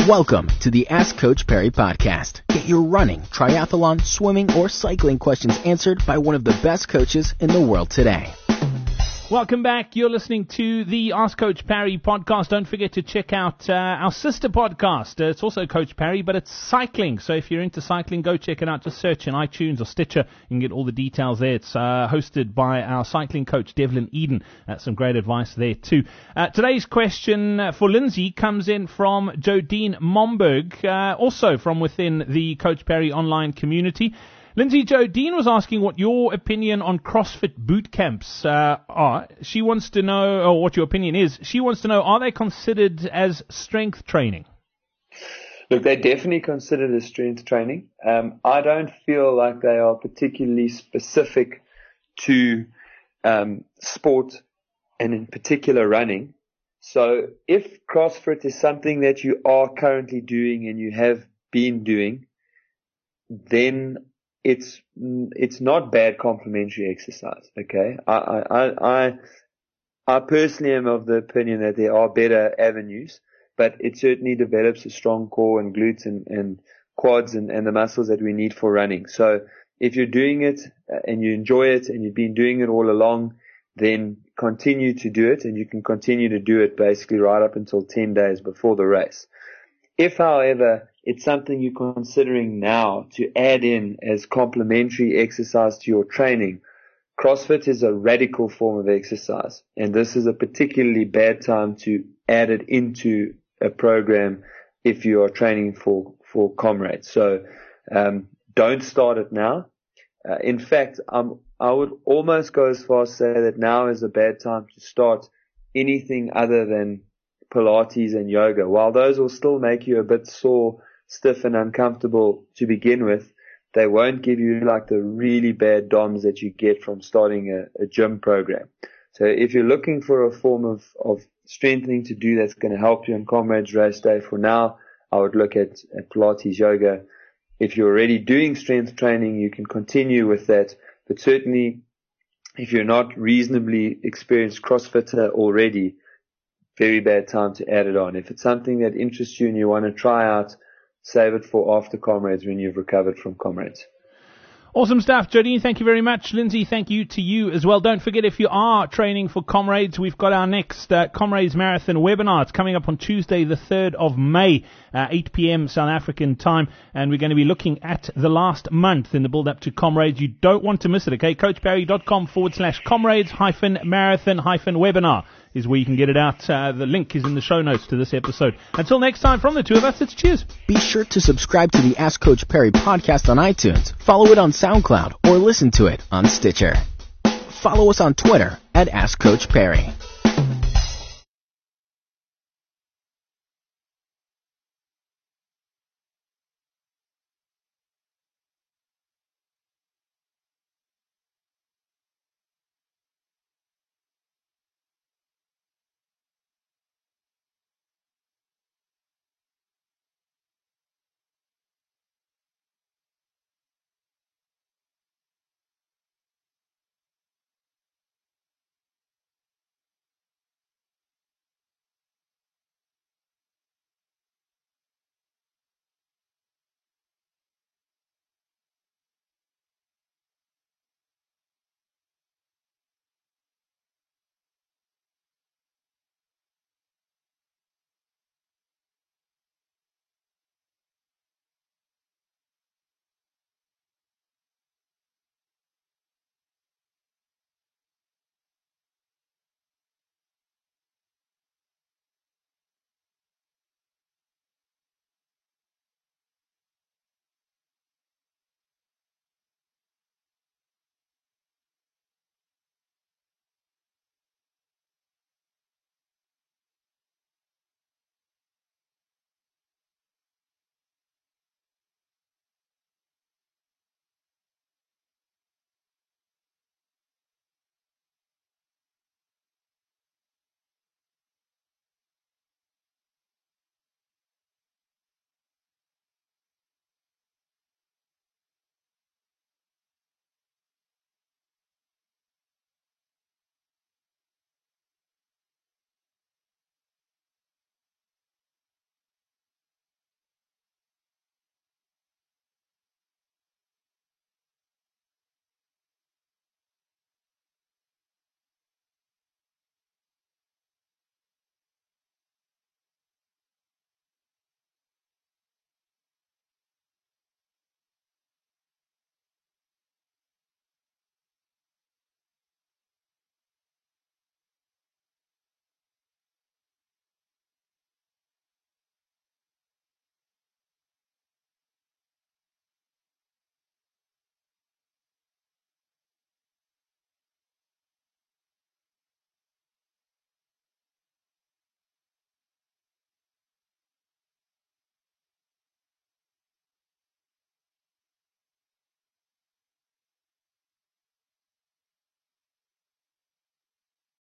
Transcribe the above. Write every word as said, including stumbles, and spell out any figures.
Welcome to the Ask Coach Perry podcast. Get your running, triathlon, swimming, or cycling questions answered by one of the best coaches in the world today. Welcome back. You're listening to the Ask Coach Perry podcast. Don't forget to check out uh, our sister podcast. Uh, it's also Coach Perry, but it's cycling. So if you're into cycling, go check it out. Just search in iTunes or Stitcher. You can get all the details there. It's uh, hosted by our cycling coach, Devlin Eden. Uh, some great advice there too. Uh, today's question for Lindsay comes in from Jodine Momberg, uh, also from within the Coach Perry online community. Lindsay, Jodine was asking what your opinion on CrossFit boot camps uh, are. She wants to know, or what your opinion is. She wants to know, are they considered as strength training? Look, they're definitely considered as strength training. Um, I don't feel like they are particularly specific to um, sport and in particular running. So if CrossFit is something that you are currently doing and you have been doing, then It's it's not bad complementary exercise, okay? I, I I I personally am of the opinion that there are better avenues, but it certainly develops a strong core and glutes and, and quads and, and the muscles that we need for running. So if you're doing it and you enjoy it and you've been doing it all along, then continue to do it, and you can continue to do it basically right up until ten days before the race. If, however, it's something you're considering now to add in as complementary exercise to your training, CrossFit is a radical form of exercise, and this is a particularly bad time to add it into a program if you are training for, for comrades. So um, don't start it now. Uh, in fact, um, I would almost go as far as to say that now is a bad time to start anything other than Pilates and yoga. While those will still make you a bit sore, stiff and uncomfortable to begin with, they won't give you like the really bad D O Ms that you get from starting a, a gym program. So if you're looking for a form of, of strengthening to do that's going to help you on Comrades Race Day, for now, I would look at, at Pilates yoga. If you're already doing strength training, you can continue with that. But certainly, if you're not reasonably experienced CrossFitter already, very bad time to add it on. If it's something that interests you and you want to try out, save it for after Comrades when you've recovered from Comrades. Awesome stuff, Jodine. Thank you very much. Lindsay, thank you to you as well. Don't forget, if you are training for Comrades, we've got our next uh, Comrades Marathon webinar. It's coming up on Tuesday, the third of May, uh, eight p.m. South African time, and we're going to be looking at the last month in the build-up to Comrades. You don't want to miss it, okay? coachperry.com forward slash Comrades hyphen marathon hyphen webinar is where you can get it out. Uh, the link is in the show notes to this episode. Until next time, from the two of us, it's cheers. Be sure to subscribe to the Ask Coach Perry podcast on iTunes, follow it on SoundCloud, or listen to it on Stitcher. Follow us on Twitter at Ask Coach Perry.